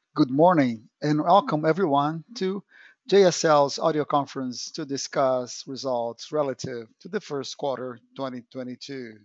Good morning and welcome everyone to JSL's audio conference to discuss results relative to the first quarter 2022.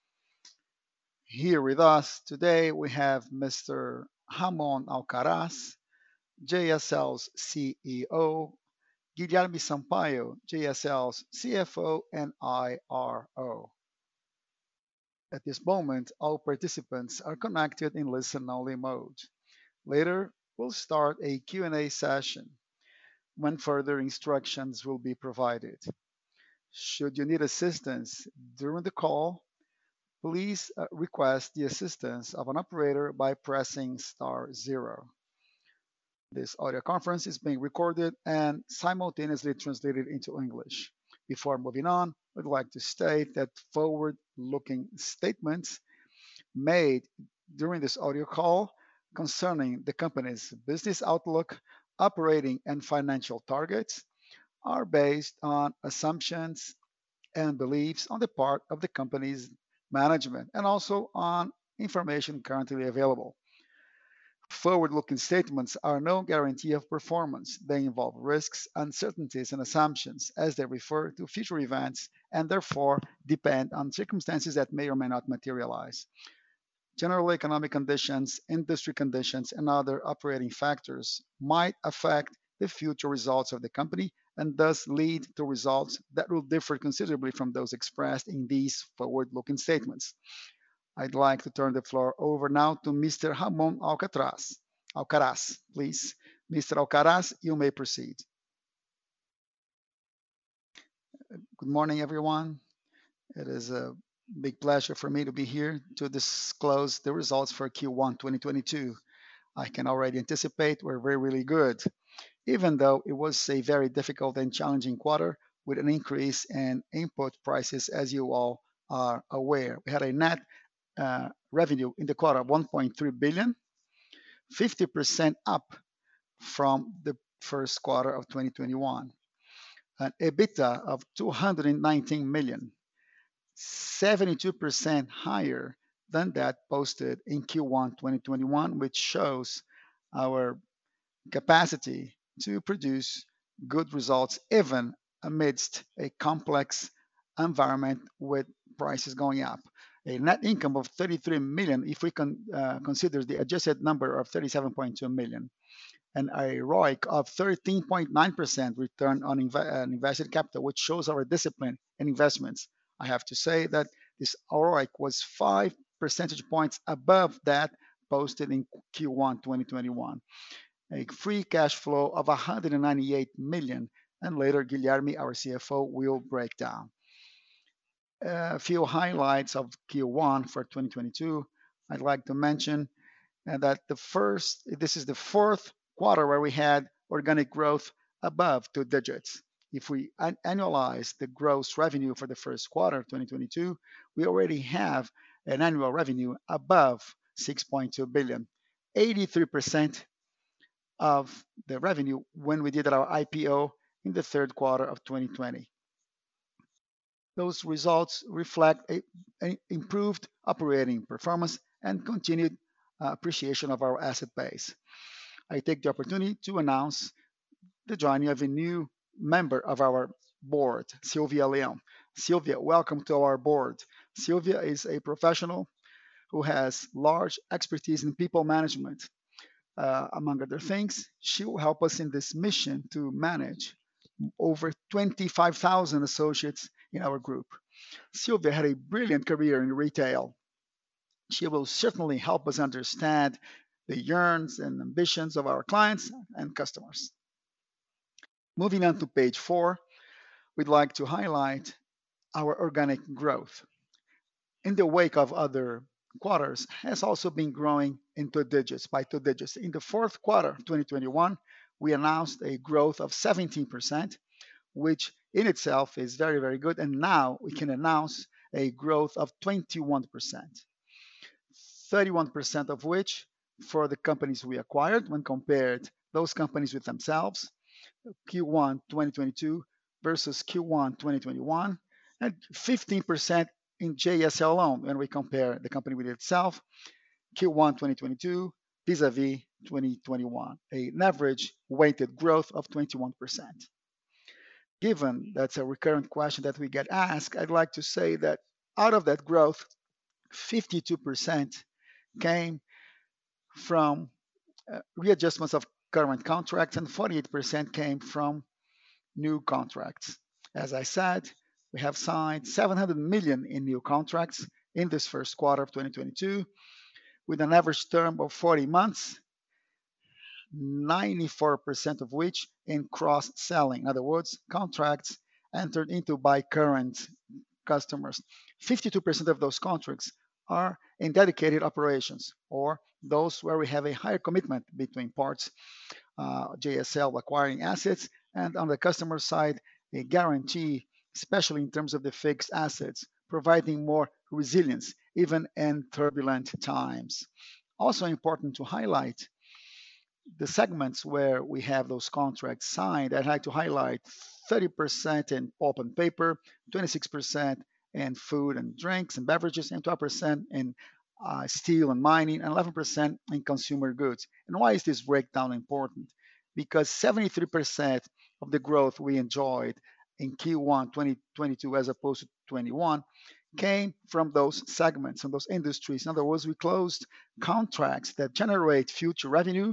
Here with us today we have Mr. Ramon Alcaraz, JSL's CEO, Guilherme Sampaio, JSL's CFO and IRO. At this moment, all participants are connected in listen-only mode. Later, we'll start a Q&A session when further instructions will be provided. Should you need assistance during the call, please request the assistance of an operator by pressing star zero. This audio conference is being recorded and simultaneously translated into English. Before moving on, I'd like to state that forward looking statements made during this audio call concerning the company's business outlook, operating and financial targets are based on assumptions and beliefs on the part of the company's management and also on information currently available. Forward looking statements are no guarantee of performance. They involve risks, uncertainties, and assumptions as they refer to future events and therefore depend on circumstances that may or may not materialize. General economic conditions, industry conditions, and other operating factors might affect the future results of the company and thus lead to results that will differ considerably from those expressed in these forward looking statements. I'd like to turn the floor over now to Mr. Ramon Alcatraz. Alcaraz, please. Mr. Alcaraz, you may proceed. Good morning, everyone. It is a big pleasure for me to be here to disclose the results for Q1 2022. I can already anticipate we're very, really good, even though it was a very difficult and challenging quarter with an increase in input prices, as you all are aware. We had a net revenue in the quarter of 1.3 billion, 50% up from the first quarter of 2021. An EBITDA of 219 million, 72% higher than that posted in Q1 2021, which shows our capacity to produce good results even amidst a complex environment with prices going up. A net income of 33 million if we consider the adjusted number of 37.2 million, and a ROIC of 13.9% return on invested capital, which shows our discipline in investments. I have to say that this ROIC was 5 percentage points above that posted in Q1 2021. A free cash flow of 198 million, and later Guilherme, our CFO, will break down. A few highlights of Q1 for 2022. I'd like to mention that this is the fourth quarter where we had organic growth above two digits. If we annualize the gross revenue for the first quarter of 2022, we already have an annual revenue above 6.2 billion, 83% of the revenue when we did our IPO in the third quarter of 2020. Those results reflect an improved operating performance and continued appreciation of our asset base. I take the opportunity to announce the joining of a new member of our board, Sylvia Leão. Sylvia, welcome to our board. Sylvia is a professional who has large expertise in people management. Among other things, she will help us in this mission to manage over 25,000 associates in our group. Sylvia had a brilliant career in retail. She will certainly help us understand the yearns and ambitions of our clients and customers. Moving on to page 4, we'd like to highlight our organic growth. In the wake of other quarters, has also been growing in by two digits. In the fourth quarter of 2021, we announced a growth of 17%, which in itself is very, very good. And now we can announce a growth of 21%, 31% of which for the companies we acquired when compared those companies with themselves, Q1 2022 versus Q1 2021, and 15% in JSL alone when we compare the company with itself, Q1 2022 vis-a-vis 2021, an average weighted growth of 21%. Given that's a recurrent question that we get asked, I'd like to say that out of that growth, 52% came from readjustments of current contracts and 48% came from new contracts. As I said, we have signed 700 million in new contracts in this first quarter of 2022 with an average term of 40 months, 94% of which in cross-selling. In other words, contracts entered into by current customers. 52% of those contracts are in dedicated operations or those where we have a higher commitment between parts, JSL acquiring assets, and on the customer side, a guarantee, especially in terms of the fixed assets, providing more resilience even in turbulent times. Also important to highlight the segments where we have those contracts signed. I'd like to highlight 30% in pulp and paper, 26% in food and drinks and beverages, and 12% in steel and mining, and 11% in consumer goods. And why is this breakdown important? Because 73% of the growth we enjoyed in Q1 2022 as opposed to 21 came from those segments and those industries. In other words, we closed contracts that generate future revenue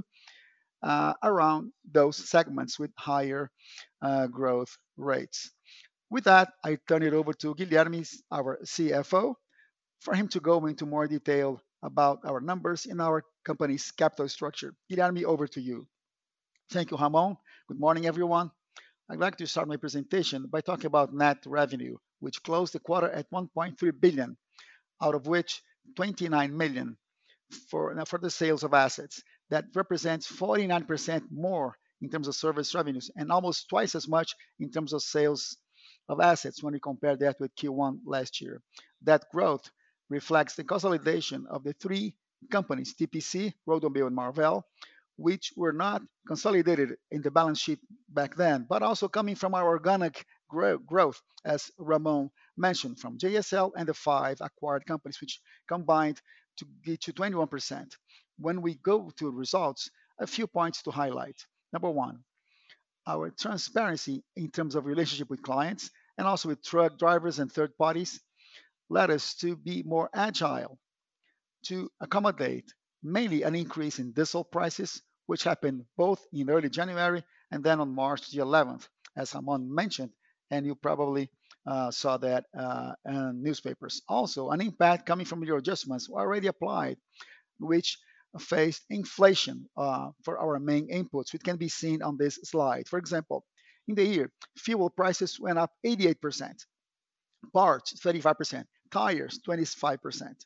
around those segments with higher growth rates. With that, I turn it over to Guilherme, our CFO, for him to go into more detail about our numbers in our company's capital structure. Guilherme, over to you. Thank you, Ramon. Good morning, everyone. I'd like to start my presentation by talking about net revenue, which closed the quarter at 1.3 billion, out of which 29 million for the sales of assets. That represents 49% more in terms of service revenues and almost twice as much in terms of sales of assets when we compare that with Q1 last year. That growth reflects the consolidation of the three companies, TPC, Rodomeu, and Marvel, which were not consolidated in the balance sheet back then, but also coming from our organic growth, as Ramon mentioned, from JSL and the 5 acquired companies, which combined to get to 21%. When we go to results, a few points to highlight. Number one, our transparency in terms of relationship with clients and also with truck drivers and third parties led us to be more agile to accommodate mainly an increase in diesel prices, which happened both in early January and then on March the 11th, as Ramon mentioned, and you probably saw that in newspapers. Also, an impact coming from your adjustments already applied, which faced inflation for our main inputs, which can be seen on this slide. For example, in the year, fuel prices went up 88%, parts 35%, tires 25%.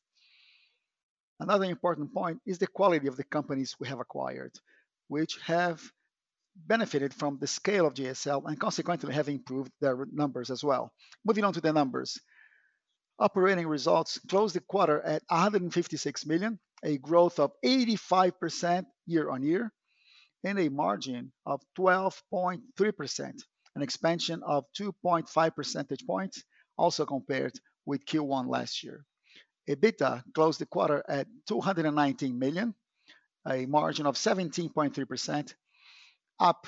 Another important point is the quality of the companies we have acquired, which have benefited from the scale of JSL and consequently have improved their numbers as well. Moving on to the numbers. Operating results closed the quarter at 156 million, a growth of 85% year-on-year, and a margin of 12.3%, an expansion of 2.5 percentage points, also compared with Q1 last year. EBITDA closed the quarter at 219 million, a margin of 17.3%, up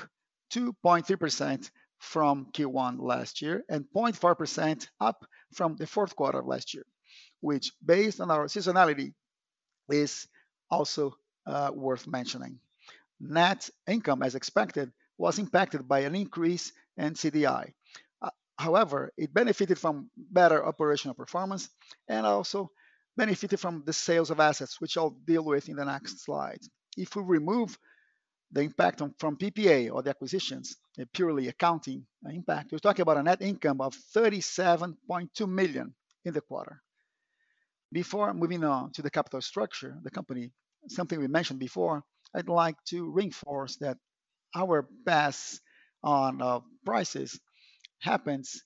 2.3% from Q1 last year and 0.4% up from the fourth quarter of last year, which, based on our seasonality, is also worth mentioning. Net income, as expected, was impacted by an increase in CDI. However, it benefited from better operational performance and also benefited from the sales of assets, which I'll deal with in the next slide. If we remove the impact from PPA or the acquisitions, a purely accounting impact, we're talking about a net income of 37.2 million in the quarter. Before moving on to the capital structure, the company, something we mentioned before, I'd like to reinforce that our pass on prices happens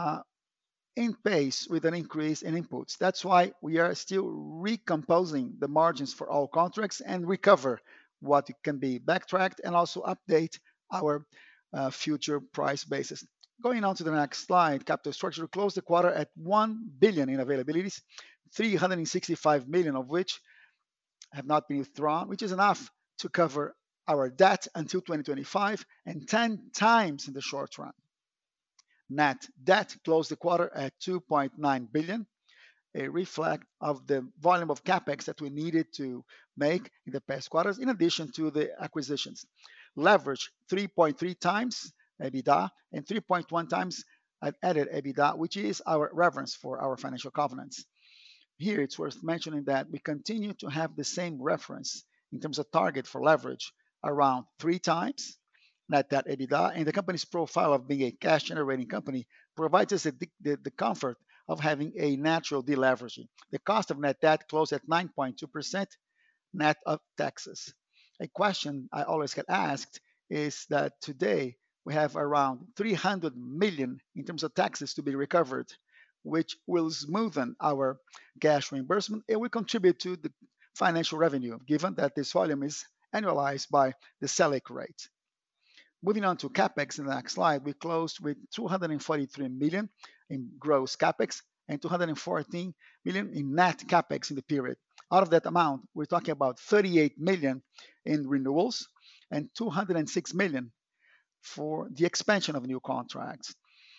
in pace with an increase in inputs. That's why we are still recomposing the margins for all contracts and recover what can be backtracked and also update our future price basis. Going on to the next slide, capital structure closed the quarter at 1 billion in availabilities, 365 million of which have not been withdrawn, which is enough to cover our debt until 2025 and 10 times in the short run. Net debt closed the quarter at 2.9 billion, a reflect of the volume of capex that we needed to make in the past quarters, in addition to the acquisitions. Leverage 3.3 times EBITDA and 3.1 times added EBITDA, which is our reference for our financial covenants. Here, it's worth mentioning that we continue to have the same reference in terms of target for leverage, around 3 times net debt EBITDA, and the company's profile of being a cash generating company provides us the comfort of having a natural deleveraging. The cost of net debt closed at 9.2% net of taxes. A question I always get asked is that today we have around 300 million in terms of taxes to be recovered, which will smoothen our cash reimbursement and will contribute to the financial revenue, given that this volume is annualized by the Selic rate. Moving on to capex in the next slide, we closed with 243 million in gross capex and 214 million in net capex in the period. Out of that amount, we're talking about 38 million in renewals and 206 million for the expansion of new contracts,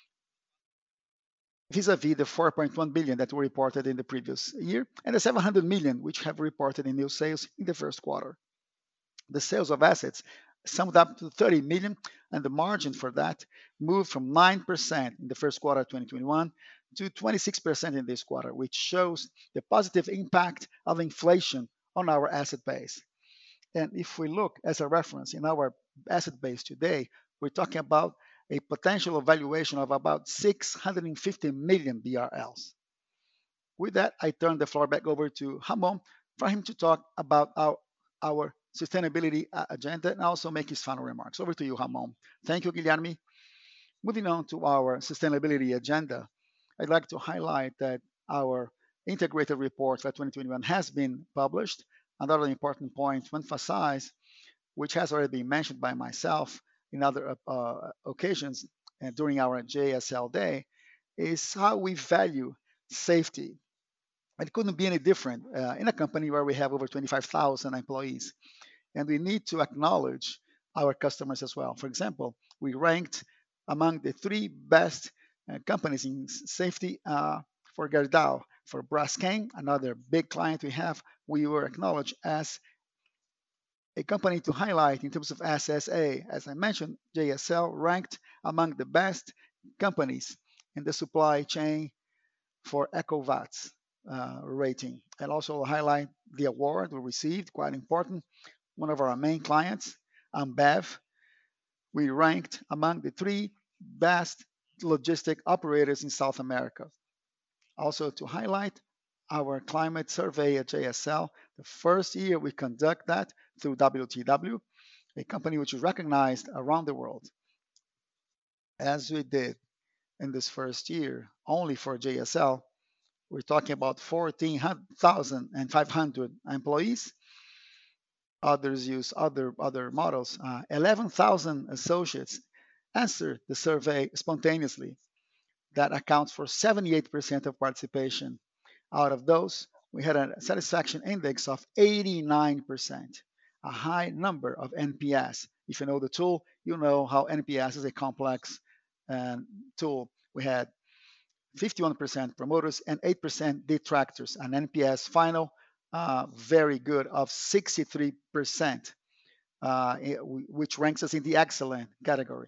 vis-a-vis the 4.1 billion that were reported in the previous year and the 700 million which have reported in new sales in the first quarter. The sales of assets summed up to 30 million, and the margin for that moved from 9% in the first quarter of 2021 to 26% in this quarter, which shows the positive impact of inflation on our asset base. And if we look as a reference in our asset base today, we're talking about a potential valuation of about 650 million BRL. With that, I turn the floor back over to Ramon for him to talk about our sustainability agenda and also make his final remarks. Over to you, Ramon. Thank you, Guilherme. Moving on to our sustainability agenda, I'd like to highlight that our integrated report for 2021 has been published. Another important point to emphasize, which has already been mentioned by myself in other occasions and during our JSL day, is how we value safety. It couldn't be any different in a company where we have over 25,000 employees. And we need to acknowledge our customers as well. For example, we ranked among the 3 best companies in safety for Gerdau. For Braskem, another big client we have, we were acknowledged as a company to highlight in terms of SSA. As I mentioned, JSL ranked among the best companies in the supply chain for EcoVadis rating. And also highlight the award we received, quite important. One of our main clients, Ambev, we ranked among the 3 best logistic operators in South America. Also to highlight our climate survey at JSL, the first year we conduct that through WTW, a company which is recognized around the world. As we did in this first year, only for JSL, we're talking about 14,500 employees. Others use other models. 11,000 associates answered the survey spontaneously. That accounts for 78% of participation. Out of those, we had a satisfaction index of 89%, a high number of NPS. If you know the tool, you know how NPS is a complex tool. We had 51% promoters and 8% detractors. An NPS final, very good, of 63%, which ranks us in the excellent category.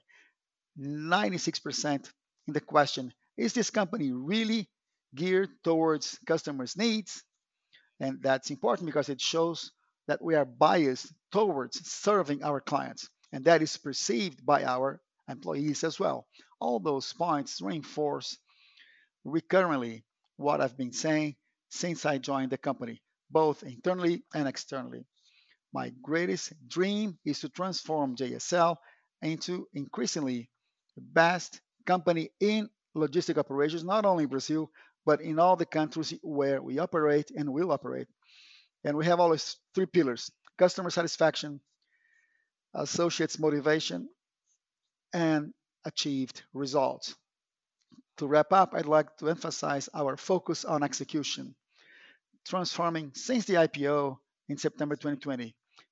96% in the question, is this company really geared towards customers' needs? And that's important because it shows that we are biased towards serving our clients, and that is perceived by our employees as well. All those points reinforce recurrently what I've been saying since I joined the company, both internally and externally. My greatest dream is to transform JSL into increasingly the best company in logistic operations, not only in Brazil, but in all the countries where we operate and will operate. And we have always 3 pillars: customer satisfaction, associates motivation, and achieved results. To wrap up, I'd like to emphasize our focus on execution, transforming since the IPO in September 2020.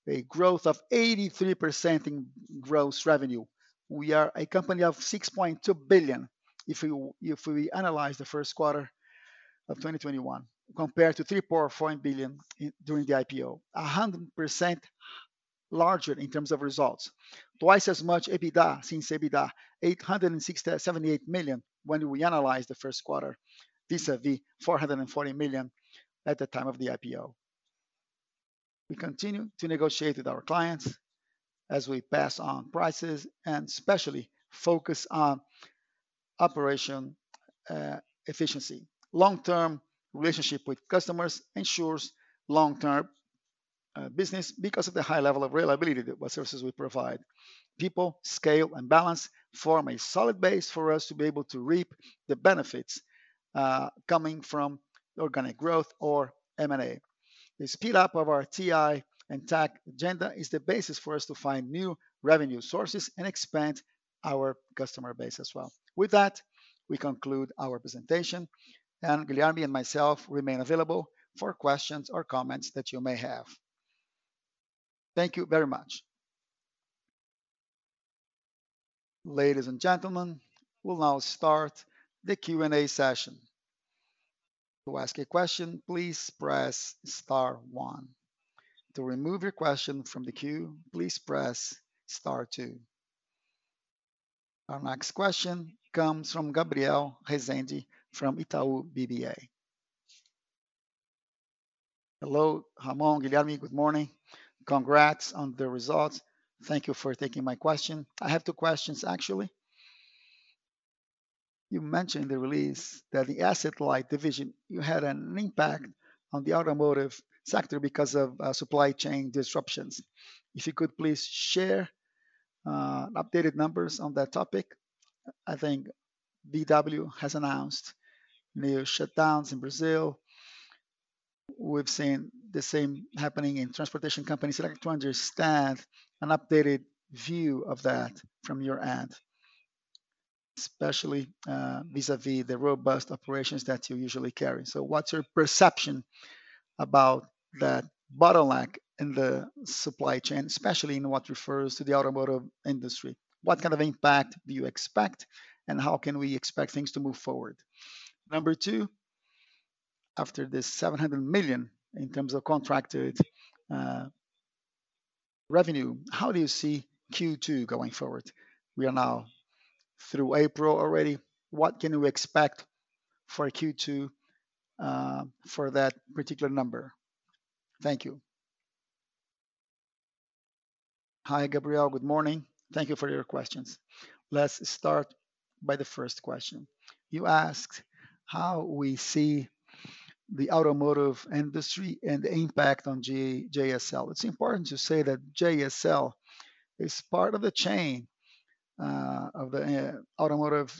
a growth of 83% in gross revenue. We are a company of 6.2 billion if we analyze the first quarter of 2021 compared to 3.4 billion during the IPO. 100% larger in terms of results. Twice as much EBITDA since EBITDA, 878 million when we analyze the first quarter, vis-a-vis 440 million at the time of the IPO. We continue to negotiate with our clients as we pass on prices and especially focus on operation efficiency. Long-term relationship with customers ensures long-term business because of the high level of reliability that what services we provide. People, scale, and balance form a solid base for us to be able to reap the benefits coming from organic growth or M&A. The speed up of our TI and tech agenda is the basis for us to find new revenue sources and expand our customer base as well. With that, we conclude our presentation, and Guilherme and myself remain available for questions or comments that you may have. Thank you very much. Ladies and gentlemen, we'll now start the Q&A session. To ask a question, please press star one. To remove your question from the queue, please press star two. Our next question comes from Gabriel Rezende from Itaú BBA. Hello, Ramon, Guilherme, good morning. Congrats on the results. Thank you for taking my question. I have two questions actually. You mentioned in the release that the asset-light division, you had an impact on the automotive sector because of supply chain disruptions. If you could please share updated numbers on that topic. I think VW has announced new shutdowns in Brazil. We've seen the same happening in transportation companies. I'd like to understand an updated view of that from your end, especially vis-a-vis the robust operations that you usually carry. So what's your perception about that bottleneck in the supply chain, especially in what refers to the automotive industry? What kind of impact do you expect, and how can we expect things to move forward? Number two, after this 700 million in terms of contracted revenue, how do you see Q2 going forward? We are now through April already. What can we expect for Q2 for that particular number? Thank you. Hi, Gabriel. Good morning. Thank you for your questions. Let's start by the first question. You asked how we see the automotive industry and the impact on JSL. It's important to say that JSL is part of the chain of the automotive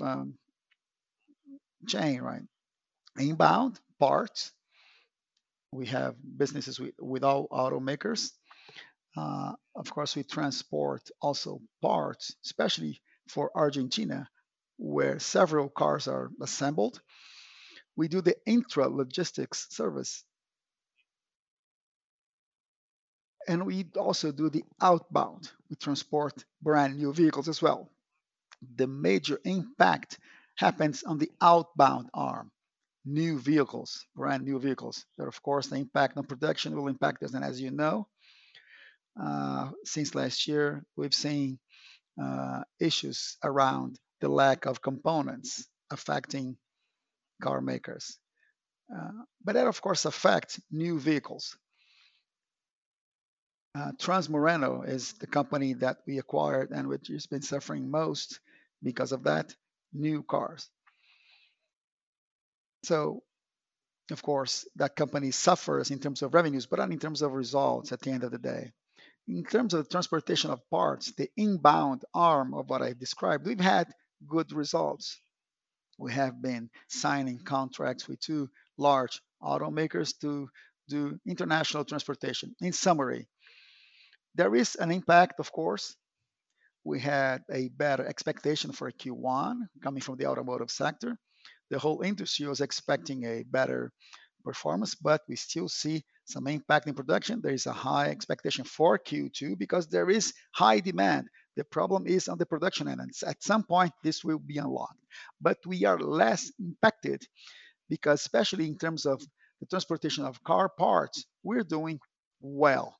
chain, right? Inbound parts. We have businesses with all automakers. Of course, we transport also parts, especially for Argentina, where several cars are assembled. We do the intra-logistics service. And we also do the outbound. We transport brand new vehicles as well. The major impact happens on the outbound arm. New vehicles, brand new vehicles. But of course, the impact on production will impact us. And as you know, since last year, we've seen issues around the lack of components affecting car makers. But that, of course, affects new vehicles. Transmoreno is the company that we acquired and which has been suffering most because of that, new cars. So, of course, that company suffers in terms of revenues, but not in terms of results at the end of the day. In terms of the transportation of parts, the inbound arm of what I described, we've had good results. We have been signing contracts with two large automakers to do international transportation. In summary, there is an impact, of course. We had a better expectation for Q1 coming from the automotive sector. The whole industry was expecting a better performance, but we still see some impact in production. There is a high expectation for Q2 because there is high demand. The problem is on the production end, and at some point this will be unlocked. But we are less impacted because, especially in terms of the transportation of car parts, we're doing well.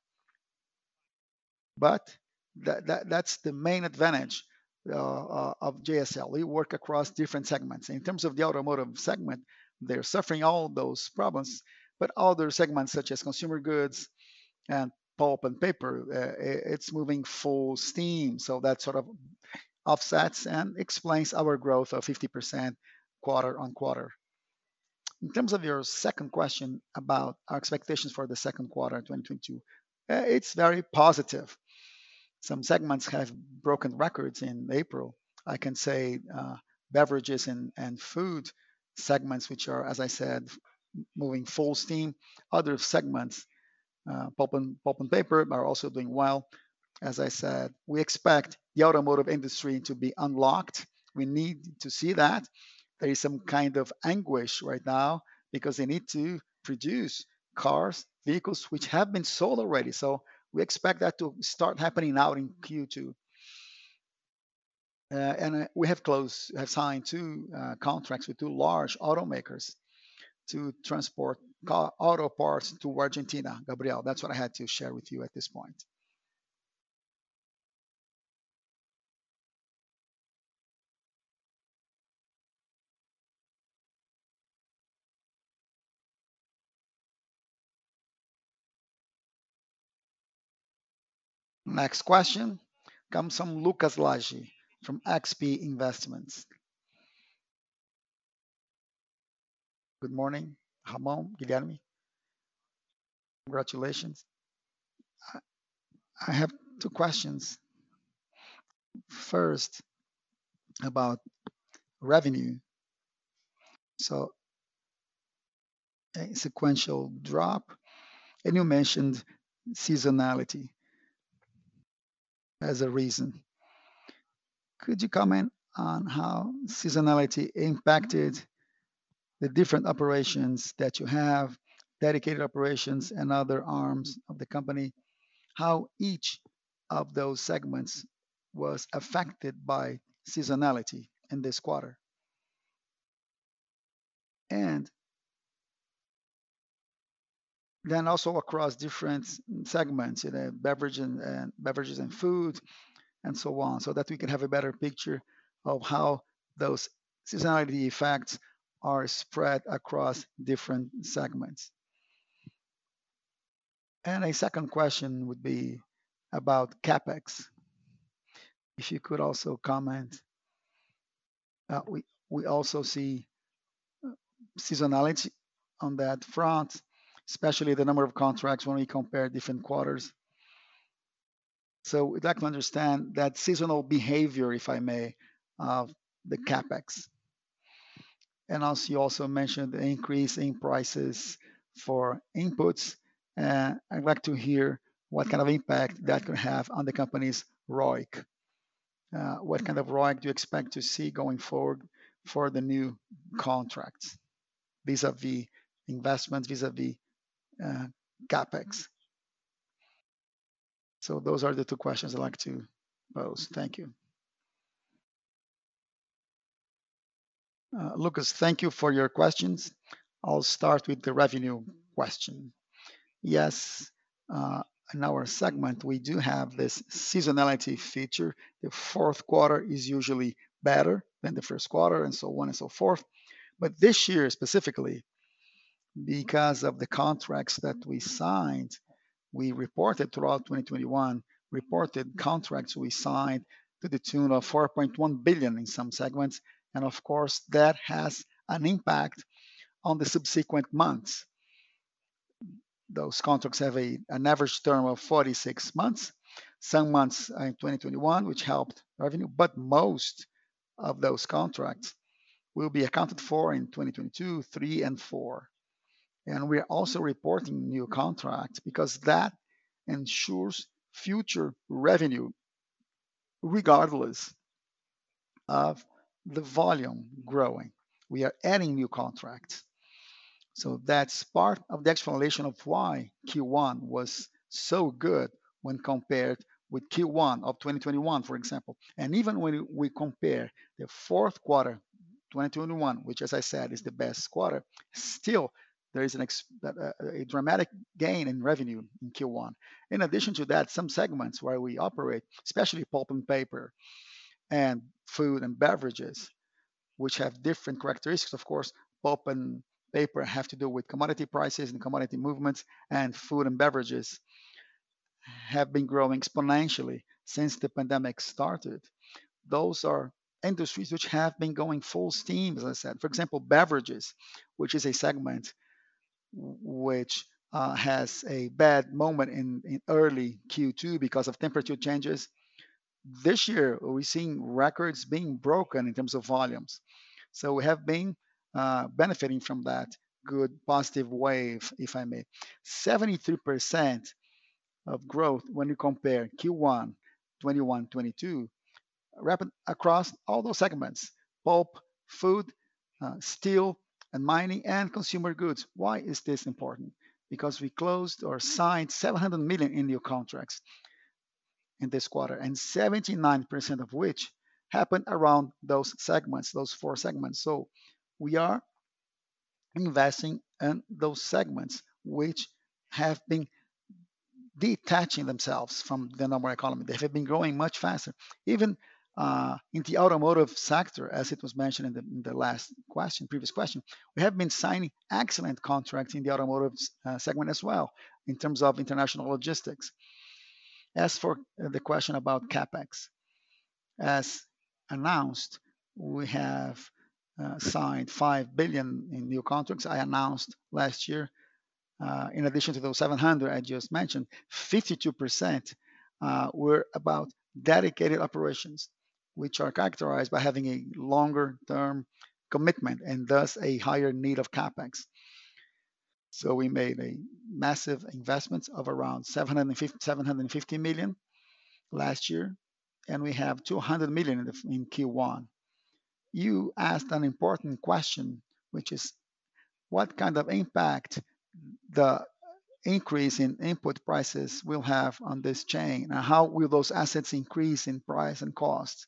But that's the main advantage of JSL. We work across different segments. In terms of the automotive segment, they're suffering all those problems, but other segments such as consumer goods and pulp and paper, it's moving full steam. So that sort of offsets and explains our growth of 50% quarter on quarter. In terms of your second question about our expectations for the second quarter 2022, it's very positive. Some segments have broken records in April. I can say beverages and food segments, which are, as I said, moving full steam. Other segments, pulp and paper, are also doing well. As I said, we expect the automotive industry to be unlocked. We need to see that. There is some kind of anguish right now because they need to produce cars, vehicles which have been sold already. So we expect that to start happening now in Q2. And we have signed two contracts with two large automakers to transport auto parts to Argentina. Gabriel, that's what I had to share with you at this point. Next question comes from Lucas Lage from XP Investments. Good morning, Ramon, Guilherme. Congratulations. I have two questions. First, about revenue. So, a sequential drop, and you mentioned seasonality as a reason. Could you comment on how seasonality impacted the different operations that you have, dedicated operations and other arms of the company, how each of those segments was affected by seasonality in this quarter? And then also across different segments, beverages and food, and so on, so that we can have a better picture of how those seasonality effects are spread across different segments. And a second question would be about CapEx. If you could also comment, we also see seasonality on that front, especially the number of contracts when we compare different quarters. So we'd like to understand that seasonal behavior, if I may, of the CapEx. And also, you also mentioned the increase in prices for inputs. I'd like to hear what kind of impact that could have on the company's ROIC. What kind of ROIC do you expect to see going forward for the new contracts, vis-à-vis investments, vis-à-vis CapEx? So those are the two questions I'd like to pose. Thank you. Lucas, thank you for your questions. I'll start with the revenue question. Yes, in our segment, we do have this seasonality feature. The fourth quarter is usually better than the first quarter, and so on and so forth. But this year specifically, because of the contracts that we signed, we reported throughout 2021, reported contracts we signed to the tune of 4.1 billion in some segments. And of course, that has an impact on the subsequent months. Those contracts have an average term of 46 months, some months in 2021, which helped revenue, but most of those contracts will be accounted for in 2022, 3, and 4. And we're also reporting new contracts because that ensures future revenue regardless of the volume growing. We are adding new contracts. So that's part of the explanation of why Q1 was so good when compared with Q1 of 2021, for example. And even when we compare the fourth quarter 2021, which, as I said, is the best quarter, still there is a dramatic gain in revenue in Q1. In addition to that, some segments where we operate, especially pulp and paper and food and beverages, which have different characteristics. Of course, pulp and paper have to do with commodity prices and commodity movements, and food and beverages have been growing exponentially since the pandemic started. Those are industries which have been going full steam, as I said. For example, beverages, which is a segment which has a bad moment in early Q2 because of temperature changes. This year, we're seeing records being broken in terms of volumes. So we have been benefiting from that good positive wave, if I may. 73% of growth when you compare Q1 21-22 rapid across all those segments: pulp, food, steel, and mining, and consumer goods. Why is this important? Because we closed or signed 700 million in new contracts in this quarter, and 79% of which happened around those segments, those four segments. So we are investing in those segments which have been detaching themselves from the normal economy. They have been growing much faster. Even in the automotive sector, as it was mentioned in the last question, previous question, we have been signing excellent contracts in the automotive segment as well in terms of international logistics. As for the question about capex, as announced, we have signed 5 billion in new contracts. I announced last year, in addition to those 700 I just mentioned, 52% were about dedicated operations, which are characterized by having a longer term commitment and thus a higher need of capex. So we made a massive investment of around 750 million last year, and we have 200 million in Q1. You asked an important question, which is what kind of impact the increase in input prices will have on this chain, and how will those assets increase in price and cost.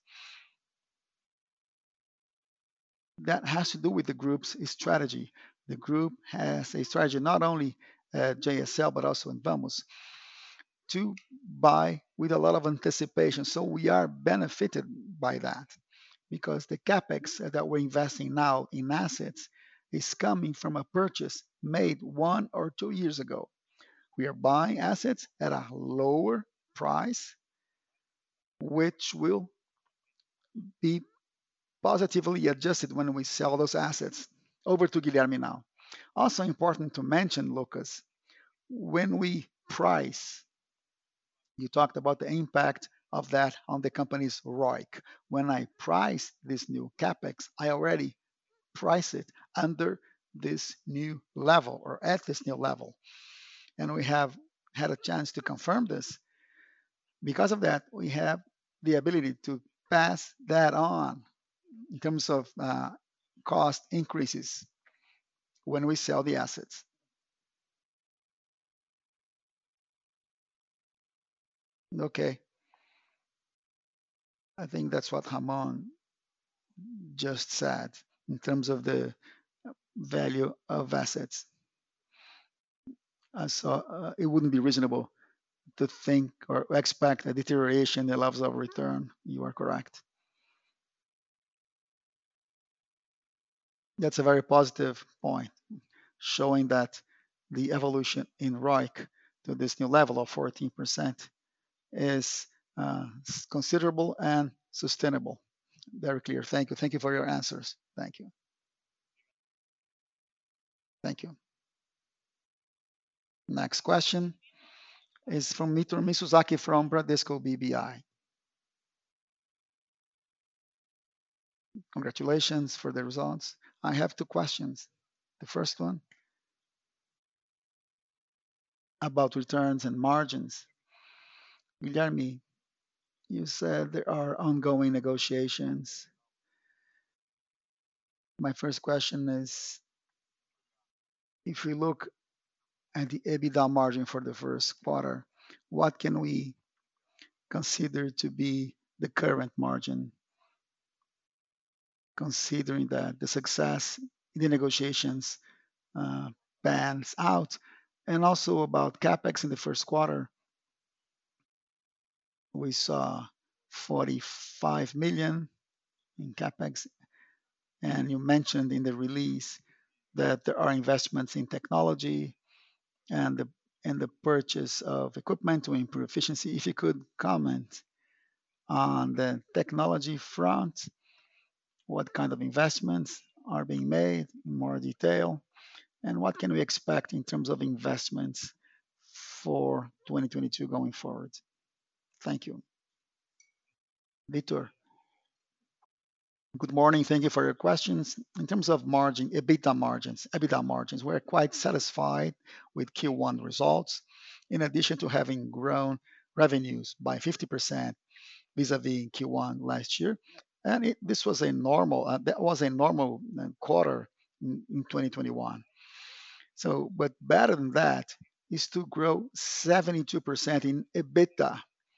That has to do with the group's strategy. The group has a strategy not only at JSL but also in Vamos to buy with a lot of anticipation. So we are benefited by that because the capex that we're investing now in assets is coming from a purchase made 1 or 2 years ago. We are buying assets at a lower price, which will be positively adjusted when we sell those assets. Over to Guilherme now. Also important to mention, Lucas, when we price, you talked about the impact of that on the company's ROIC. When I price this new capex, I already price it under this new level or at this new level. And we have had a chance to confirm this. Because of that, we have the ability to pass that on in terms of cost increases when we sell the assets. Okay, I think that's what Ramon just said in terms of the value of assets. So it wouldn't be reasonable to think or expect a deterioration in the levels of return. You are correct. That's a very positive point, showing that the evolution in ROIC to this new level of 14% is considerable and sustainable. Very clear. Thank you. Thank you for your answers. Thank you. Thank you. Next question is from Mito Misuzaki from Bradesco BBI. Congratulations for the results. I have two questions. The first one about returns and margins. Guilherme, you said there are ongoing negotiations. My first question is If we look at the EBITDA margin for the first quarter, what can we consider to be the current margin, considering that the success in the negotiations uh, pans out? And also about CapEx in the first quarter, we saw 45 million in CapEx, and you mentioned in the release that there are investments in technology and the purchase of equipment to improve efficiency. If you could comment on the technology front, what kind of investments are being made in more detail, and what can we expect in terms of investments for 2022 going forward? Thank you. Vitor, good morning. Thank you for your questions. In terms of margin, EBITDA margins, we're quite satisfied with Q1 results. In addition to having grown revenues by 50% vis-à-vis Q1 last year, and this was a normal that was a normal quarter in 2021. So, but better than that is to grow 72% in EBITDA,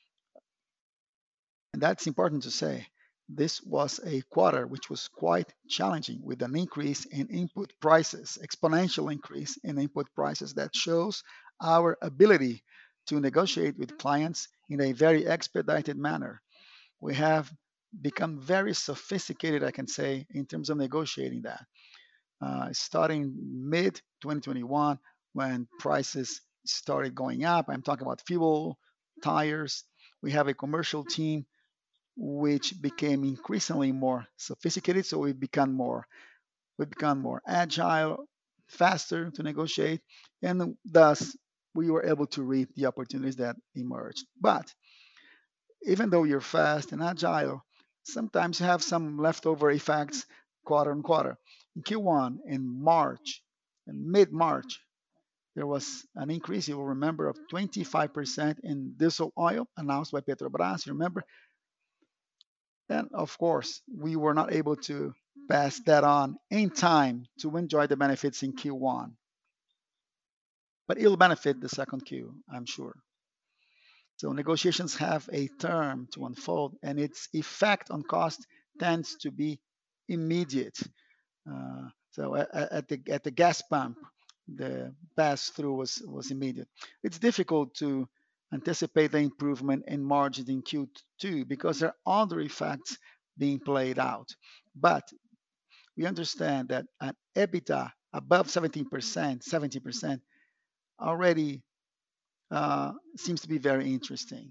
and that's important to say. This was a quarter which was quite challenging with an increase in input prices, exponential increase in input prices that shows our ability to negotiate with clients in a very expedited manner. We have become very sophisticated, I can say, in terms of negotiating that. Starting mid 2021, when prices started going up, I'm talking about fuel, tires. We have a commercial team which became increasingly more sophisticated. So we become more agile, faster to negotiate, and thus we were able to reap the opportunities that emerged. But even though you're fast and agile, sometimes you have some leftover effects quarter on quarter. In Q1, in March, in mid March, there was an increase, you will remember, of 25% in diesel oil announced by Petrobras. You remember, and of course, we were not able to pass that on in time to enjoy the benefits in Q1. But it'll benefit the second Q, I'm sure. So negotiations have a term to unfold, and its effect on cost tends to be immediate. So at the gas pump, the pass through was immediate. It's difficult to anticipate the improvement in margins in Q2 because there are other effects being played out. But we understand that an EBITDA above 17%, 70% already seems to be very interesting.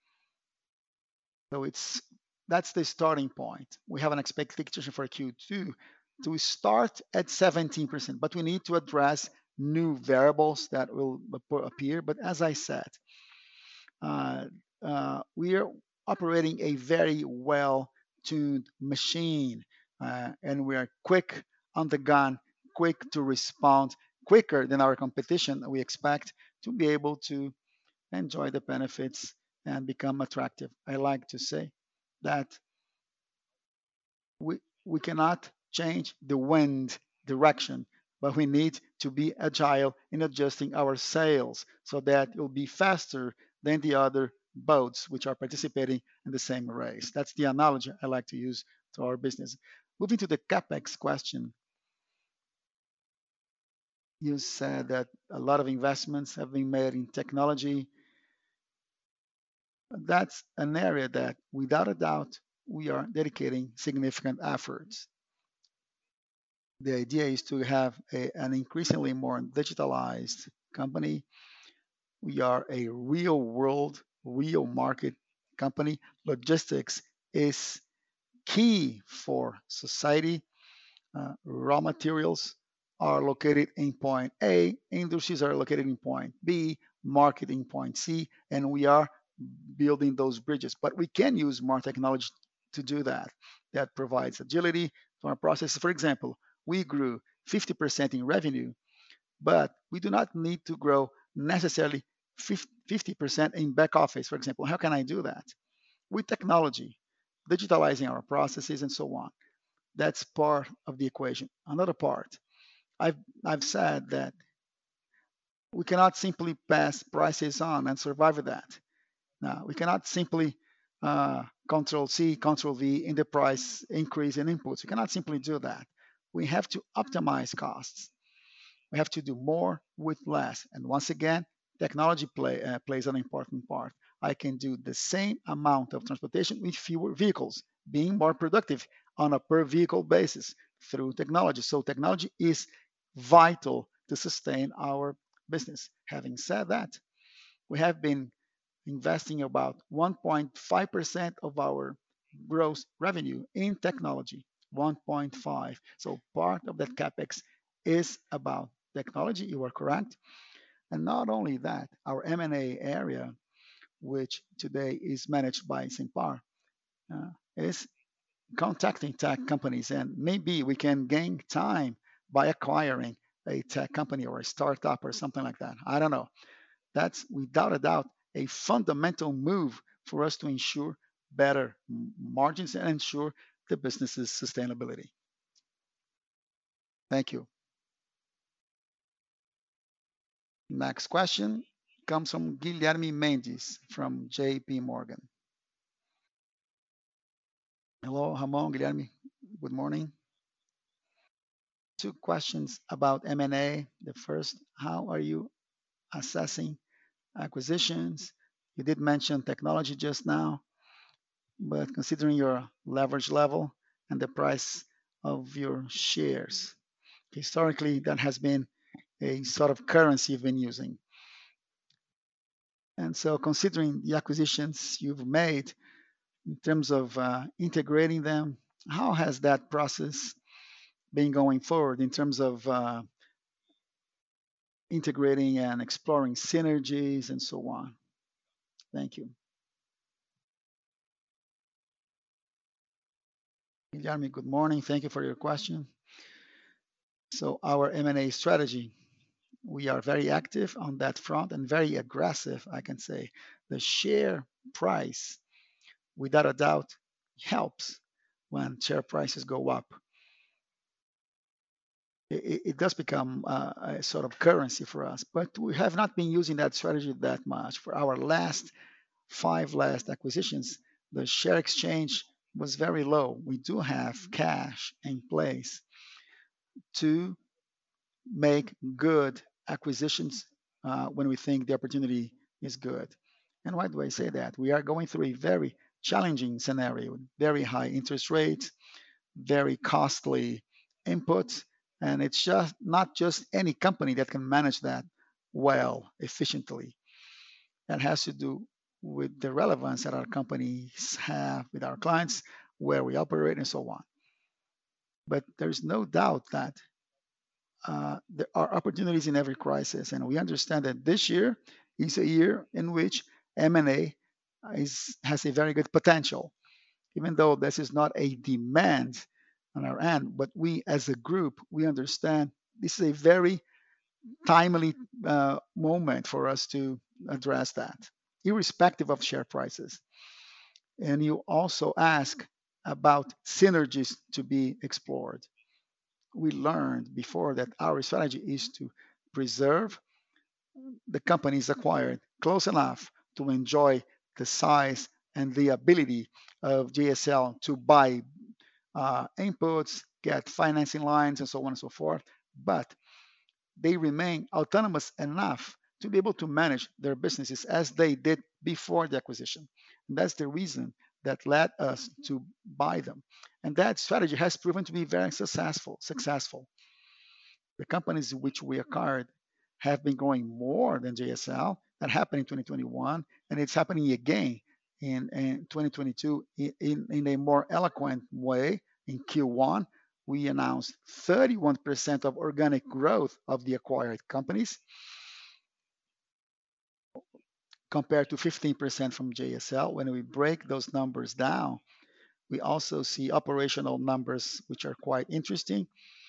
So that's the starting point. We have an expectation for Q2 to start at 17%, but we need to address new variables that will appear. But as I said, uh, we are operating a very well tuned machine, and we are quick on the gun, quick to respond, quicker than our competition. We expect to be able to enjoy the benefits and become attractive. I like to say that we cannot change the wind direction, but we need to be agile in adjusting our sails so that it will be faster than the other boats which are participating in the same race. That's the analogy I like to use to our business. Moving to the capex question, you said that a lot of investments have been made in technology. That's an area that, without a doubt, we are dedicating significant efforts. The idea is to have an increasingly more digitalized company. We are a real world, real market company. Logistics is key for society. Raw materials are located in point A, industries are located in point B, market in point C, and we are building those bridges. But we can use more technology to do that. That provides agility to our processes. For example, we grew 50% in revenue, but we do not need to grow necessarily 50% in back office, for example. How can I do that? With technology, digitalizing our processes, and so on. That's part of the equation. Another part, I've said that We cannot simply pass prices on and survive with that. Now, we cannot simply Control C, Control V in the price increase in inputs. We cannot simply do that. We have to optimize costs. We have to do more with less. And once again, technology plays an important part. I can do the same amount of transportation with fewer vehicles, being more productive on a per vehicle basis through technology. So technology is vital to sustain our business. Having said that, we have been investing about 1.5% of our gross revenue in technology. 1.5. So part of that capex is about technology. You are correct. And not only that, our M&A area, which today is managed by Simpar, is contacting tech companies, and maybe we can gain time by acquiring a tech company or a startup or something like that. I don't know. That's without a doubt a fundamental move for us to ensure better margins and ensure the business's sustainability. Thank you. Next question comes from Guilherme Mendes from JP Morgan. Hello, Ramon, Guilherme. Good morning. Two questions about M&A. The first, how are you assessing acquisitions? You did mention technology just now, but considering your leverage level and the price of your shares, historically, that has been a sort of currency you've been using. And so, considering the acquisitions you've made in terms of integrating them, how has that process been going forward in terms of integrating and exploring synergies and so on? Thank you. Guilherme, good morning. Thank you for your question. So, our M&A strategy, we are very active on that front and very aggressive, I can say. The share price, without a doubt, helps when share prices go up. It does become a sort of currency for us, but we have not been using that strategy that much. For our last acquisitions, the share exchange was very low. We do have cash in place to make good acquisitions when we think the opportunity is good. And why do I say that? We are going through a very challenging scenario, very high interest rates, very costly inputs, and it's just not just any company that can manage that well, efficiently. That has to do with the relevance that our companies have with our clients, where we operate, and so on. But there's no doubt that there are opportunities in every crisis, and we understand that this year is a year in which M&A has a very good potential, even though this is not a demand on our end. But we, as a group, we understand this is a very timely moment for us to address that, irrespective of share prices. And you also ask about synergies to be explored. We learned before that our strategy is to preserve the companies acquired close enough to enjoy the size and the ability of JSL to buy inputs, get financing lines, and so on and so forth. But they remain autonomous enough to be able to manage their businesses as they did before the acquisition. And that's the reason that led us to buy them. And that strategy has proven to be very successful. The companies which we acquired have been growing more than JSL. That happened in 2021, and it's happening again in 2022 in a more eloquent way. In Q1, we announced 31% of organic growth of the acquired companies compared to 15% from JSL. When we break those numbers down, we also see operational numbers which are quite interesting.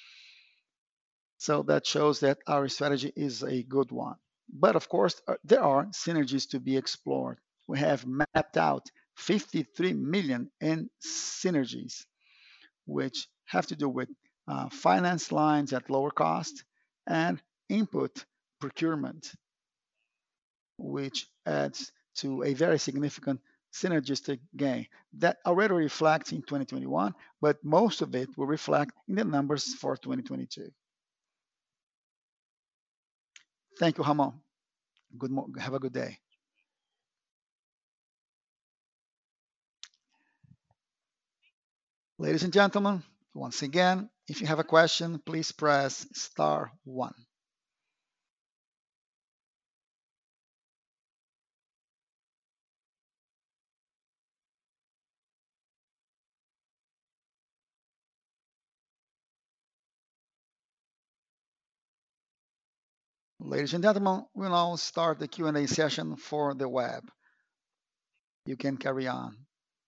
So that shows that our strategy is a good one. But of course, there are synergies to be explored. We have mapped out 53 million in synergies, which have to do with finance lines at lower cost and input procurement, which adds to a very significant synergistic gain that already reflects in 2021, but most of it will reflect in the numbers for 2022. Thank you, Ramon. Have a good day. Ladies and gentlemen, once again, if you have a question, please press star one. Ladies and gentlemen, we'll now start the Q&A session for the web. You can carry on.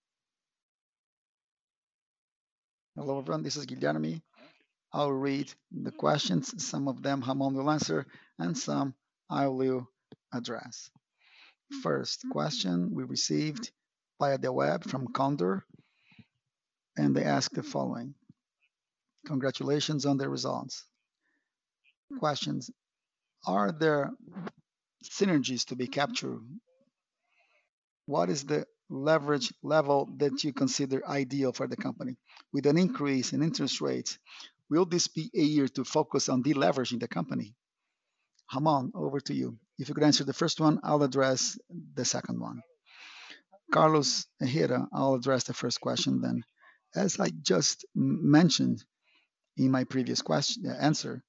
Hello, everyone. This is Guilherme. I'll read the questions. Some of them Ramon will answer, and some I will address. First question we received via the web from Condor, and they ask the following. Congratulations on the results. Questions. Are there synergies to be captured? What is the leverage level that you consider ideal for the company? With an increase in interest rates, will this be a year to focus on deleveraging the company? Ramon, over to you. If you could answer the first one, I'll address the second one. Carlos Herrera, I'll address the first question then. As I just mentioned in my previous answer,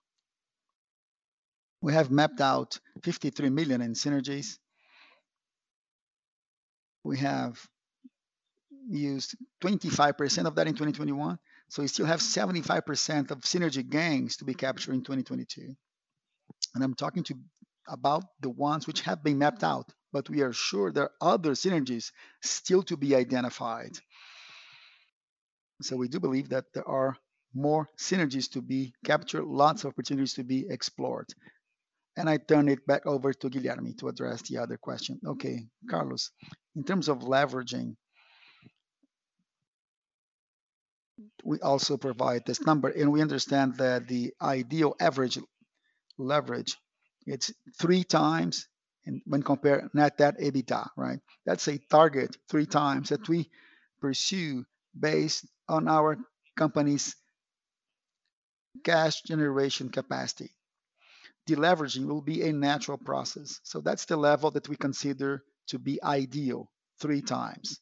we have mapped out 53 million in synergies. We have used 25% of that in 2021, so we still have 75% of synergy gains to be captured in 2022. And I'm talking about the ones which have been mapped out, but we are sure there are other synergies still to be identified. So we do believe that there are more synergies to be captured, lots of opportunities to be explored. And I turn it back over to Guilherme to address the other question. Okay, Carlos, in terms of leveraging, we also provide this number, and we understand that the ideal average leverage, it's 3 times and when compare net debt EBITDA, right? That's a target 3 times that we pursue based on our company's cash generation capacity. Deleveraging will be a natural process. So that's the level that we consider to be ideal, 3 times.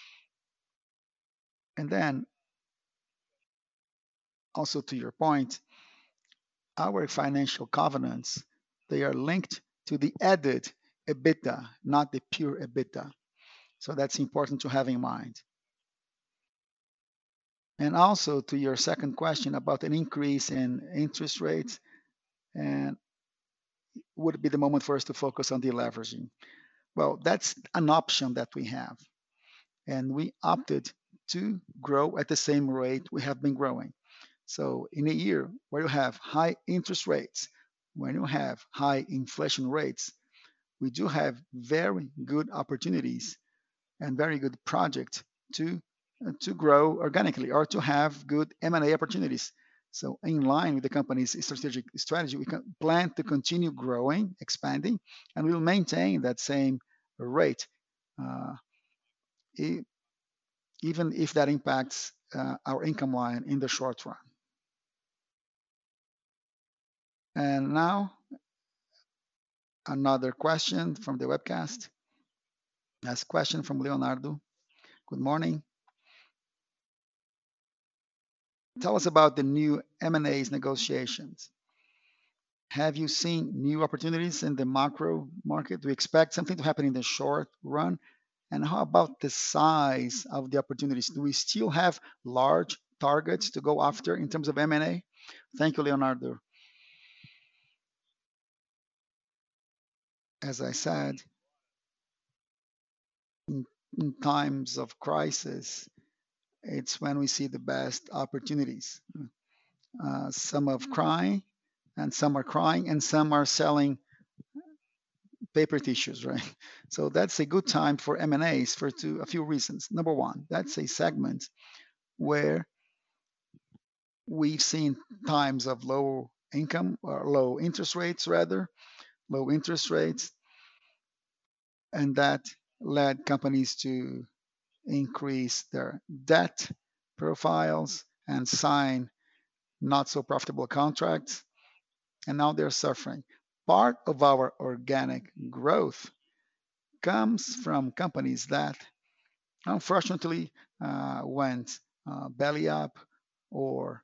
And then, also to your point, our financial covenants, they are linked to the added EBITDA, not the pure EBITDA. So that's important to have in mind. And also to your second question about an increase in interest rates, and would it be the moment for us to focus on deleveraging? Well, that's an option that we have. And we opted to grow at the same rate we have been growing. So in a year where you have high interest rates, when you have high inflation rates, we do have very good opportunities and very good projects to grow organically or to have good M&A opportunities. So in line with the company's strategic strategy, we can plan to continue growing, expanding, and we'll maintain that same rate, e- even if that impacts our income line in the short run. And now, another question from the webcast. Last question from Leonardo. Good morning. Tell us about the new M&As negotiations. Have you seen new opportunities in the macro market? Do you expect something to happen in the short run? And how about the size of the opportunities? Do we still have large targets to go after in terms of M&A? Thank you, Leonardo. As I said, in times of crisis, it's when we see the best opportunities. Some are crying, and some are crying, and some are selling paper tissues, right? So that's a good time for M&As for a few reasons. Number one, that's a segment where we've seen times of low income or low interest rates rather, low interest rates, and that led companies to increase their debt profiles and sign not so profitable contracts, and now they're suffering. Part of our organic growth comes from companies that unfortunately went belly up, or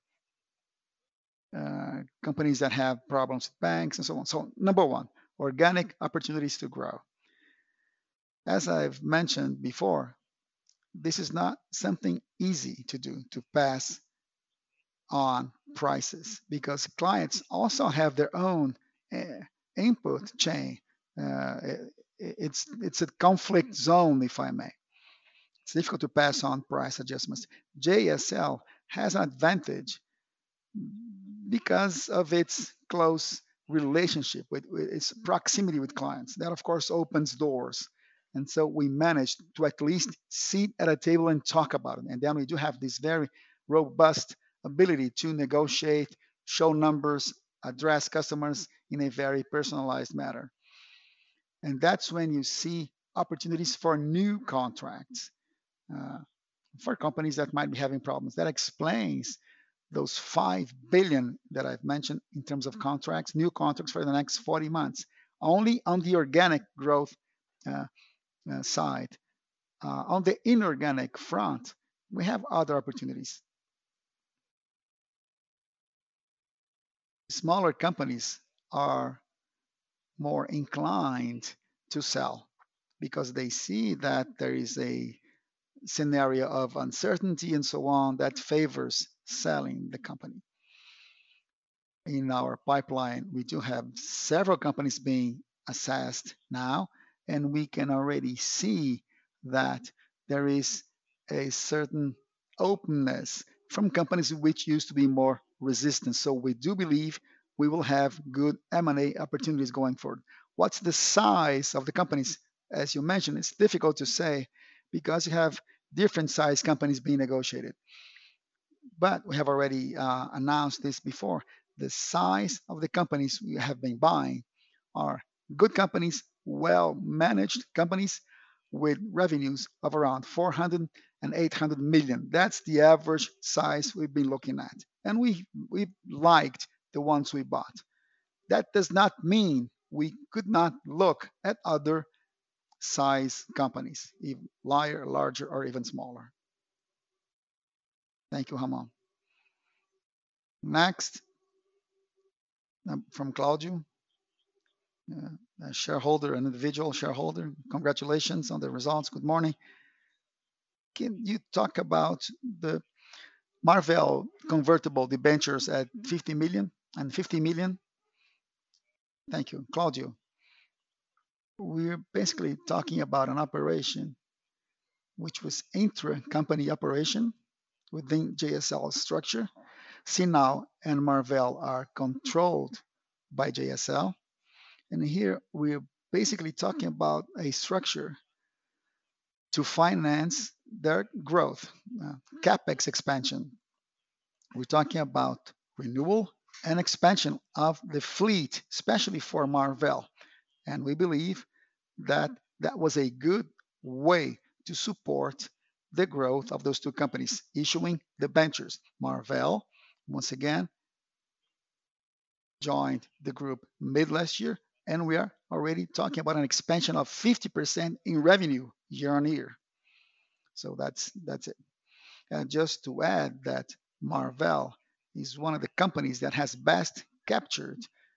companies that have problems with banks and so on. So, number one, organic opportunities to grow. As I've mentioned before, this is not something easy to do, to pass on prices, because clients also have their own uh, input chain. Uh, it's a conflict zone, if I may. It's difficult to pass on price adjustments. JSL has an advantage because of its close relationship with its proximity with clients. That, of course, opens doors. And so we managed to at least sit at a table and talk about it. And then we do have this very robust ability to negotiate, show numbers, address customers in a very personalized manner. And that's when you see opportunities for new contracts uh, for companies that might be having problems. That explains those 5 billion that I've mentioned in terms of contracts, new contracts for the next 40 months, only on the organic growth uh, side. On the inorganic front, we have other opportunities. Smaller companies are more inclined to sell because they see that there is a scenario of uncertainty and so on that favors selling the company. In our pipeline, we do have several companies being assessed now, and we can already see that there is a certain openness from companies which used to be more resistant. So we do believe we will have good M&A opportunities going forward. What's the size of the companies? As you mentioned, it's difficult to say because you have different size companies being negotiated. But we have already announced this before. The size of the companies we have been buying are good companies, well managed companies with revenues of around 400 and 800 million. That's the average size we've been looking at. And we liked the ones we bought. That does not mean we could not look at other size companies, even larger or even smaller. Thank you, Hamon. Next, from Claudio, a shareholder, an individual shareholder. Congratulations on the results. Good morning. Can you talk about the Marvel convertible debentures at 50 million and 50 million? Thank you, Claudio. We're basically talking about an operation which was intra-company operation within JSL structure. CNOW and Marvel are controlled by JSL. And here we're basically talking about a structure to finance their growth, capex expansion. We're talking about renewal and expansion of the fleet, especially for Marvel. And we believe that that was a good way to support the growth of those two companies issuing the debentures. Marvel, once again, joined the group mid last year, and we are already talking about an expansion of 50% in revenue year on year. So that's it. And just to add that Marvel is one of the companies that has best captured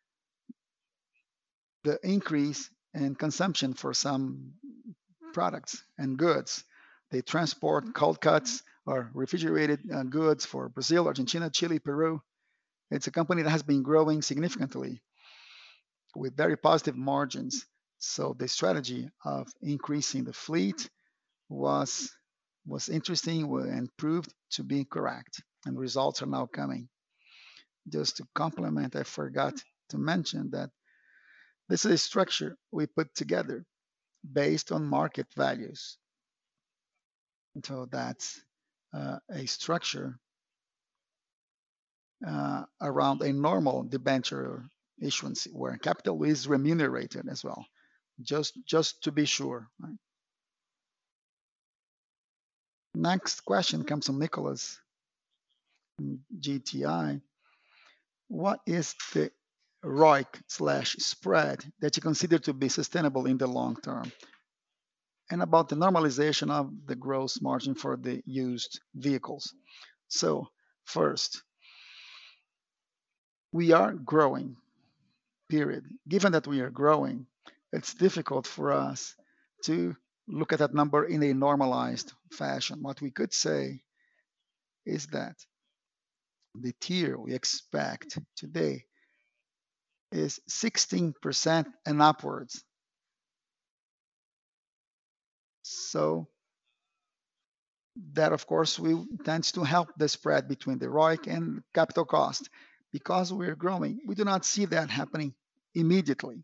the increase in consumption for some products and goods. They transport cold cuts or refrigerated goods for Brazil, Argentina, Chile, Peru. It's a company that has been growing significantly with very positive margins. So the strategy of increasing the fleet was was interesting and proved to be correct, and results are now coming. Just to complement, I forgot to mention that this is a structure we put together based on market values. So that's a structure around a normal debenture issuance where capital is remunerated as well, just to be sure. Right? Next question comes from Nicholas GTI. What is the ROIC slash spread that you consider to be sustainable in the long term? And about the normalization of the gross margin for the used vehicles. So, first, we are growing, period. Given that we are growing, it's difficult for us to look at that number in a normalized fashion. What we could say is that the tier we expect today is 16% and upwards. So that, of course, will tends to help the spread between the ROIC and capital cost. Because we're growing, we do not see that happening immediately.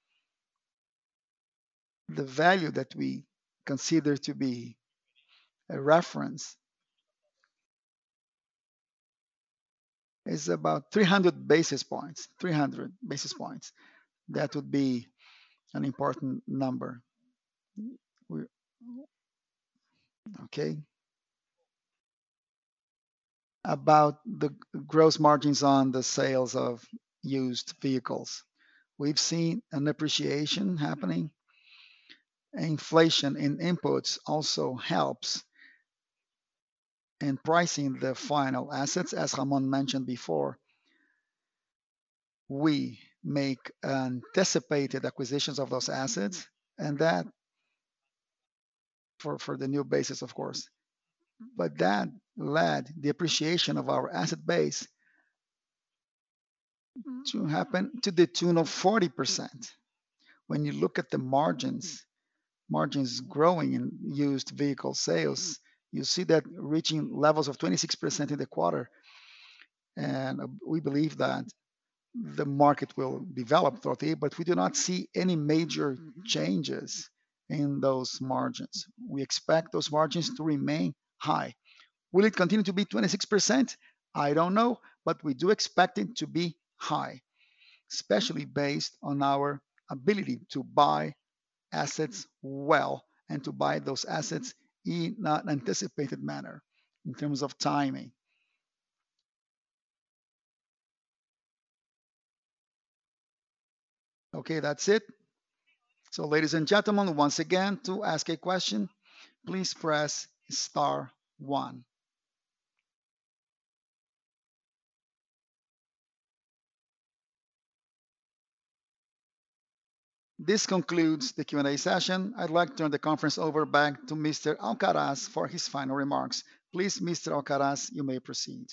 The value that we consider to be a reference is about 300 basis points. 300 basis points. That would be an important number. We, okay. About the gross margins on the sales of used vehicles. We've seen an appreciation happening. Inflation in inputs also helps in pricing the final assets. As Ramon mentioned before, we make anticipated acquisitions of those assets, and that for the new basis, of course. But that led the appreciation of our asset base to happen to the tune of 40%. When you look at the margins growing in used vehicle sales, you see that reaching levels of 26% in the quarter. And we believe that the market will develop throughout the year, but we do not see any major changes in those margins. We expect those margins to remain high. Will it continue to be 26%? I don't know, but we do expect it to be high, especially based on our ability to buy assets well and to buy those assets in an anticipated manner in terms of timing. Okay, that's it. So, ladies and gentlemen, once again, to ask a question, please press star one. This concludes the Q&A session. I'd like to turn the conference over back to Mr. Alcaraz for his final remarks. Please, Mr. Alcaraz, you may proceed.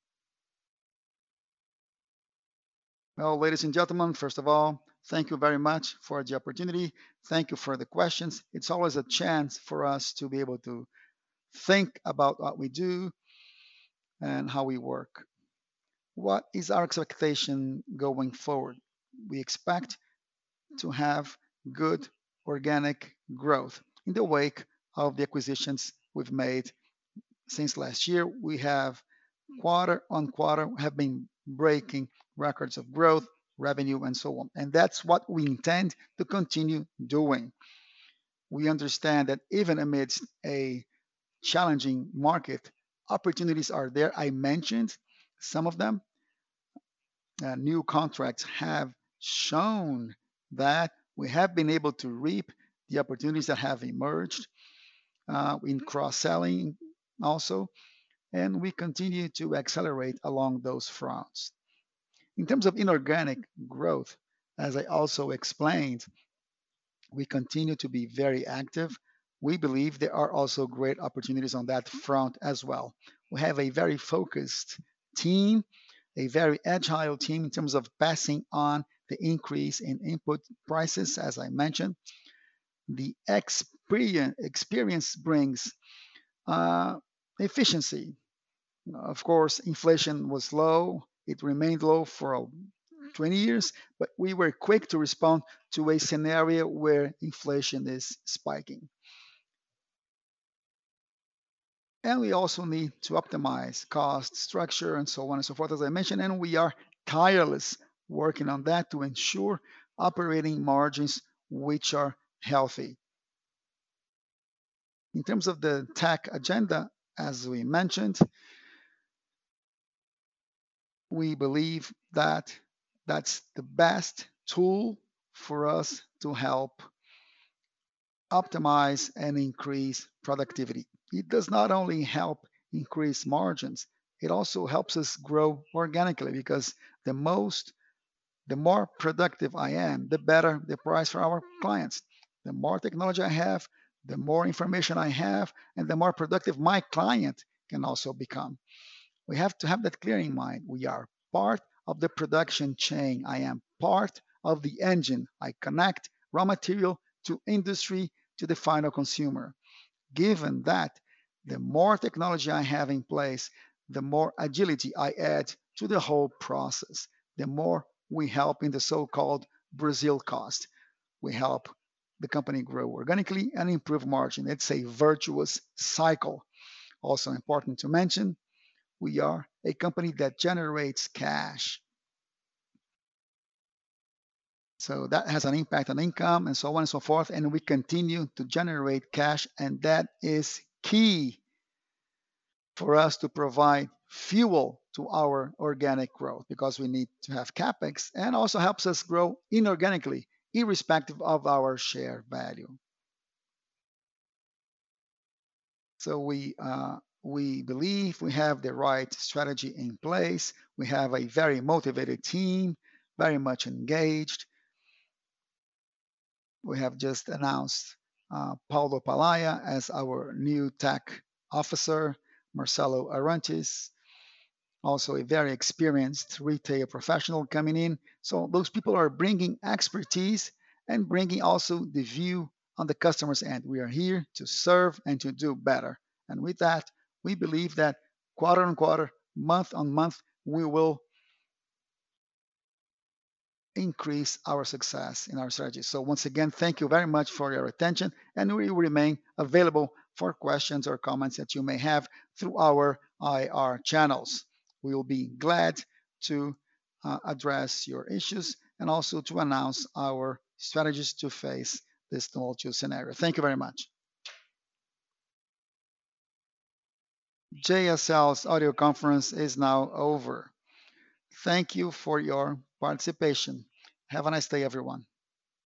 Well, ladies and gentlemen, first of all, thank you very much for the opportunity. Thank you for the questions. It's always a chance for us to be able to think about what we do and how we work. What is our expectation going forward? We expect to have good organic growth in the wake of the acquisitions we've made since last year. We have quarter on quarter have been breaking records of growth, revenue, and so on. And that's what we intend to continue doing. We understand that even amidst a challenging market, opportunities are there. I mentioned some of them. New contracts have shown that we have been able to reap the opportunities that have emerged in cross selling also, and we continue to accelerate along those fronts. In terms of inorganic growth, as I also explained, we continue to be very active. We believe there are also great opportunities on that front as well. We have a very focused team, a very agile team in terms of passing on the increase in input prices, as I mentioned. The experience brings efficiency. Of course, inflation was low. It remained low for 20 years, but we were quick to respond to a scenario where inflation is spiking. And we also need to optimize cost structure and so on and so forth, as I mentioned. And we are tireless working on that to ensure operating margins which are healthy. In terms of the tech agenda, as we mentioned, we believe that that's the best tool for us to help optimize and increase productivity. It does not only help increase margins, it also helps us grow organically because the most the more productive I am, the better the price for our clients. The more technology I have, the more information I have, and the more productive my client can also become. We have to have that clear in mind. We are part of the production chain. I am part of the engine. I connect raw material to industry to the final consumer. Given that, the more technology I have in place, the more agility I add to the whole process, the more we help in the so called Brazil cost. We help the company grow organically and improve margin. It's a virtuous cycle. Also important to mention, we are a company that generates cash. So that has an impact on income and so on and so forth. And we continue to generate cash, and that is key for us to provide fuel to our organic growth because we need to have capex and also helps us grow inorganically, irrespective of our share value. So we believe we have the right strategy in place. We have a very motivated team, very much engaged. We have just announced Paulo Palaya as our new tech officer, Marcelo Arantes, also a very experienced retail professional coming in. So those people are bringing expertise and bringing also the view on the customer's end. We are here to serve and to do better. And with that, we believe that quarter on quarter, month on month, we will increase our success in our strategy. So once again, thank you very much for your attention, and we will remain available for questions or comments that you may have through our IR channels. We will be glad to address your issues and also to announce our strategies to face this tumultuous scenario. Thank you very much. JSL's audio conference is now over. Thank you for your participation. Have a nice day, everyone.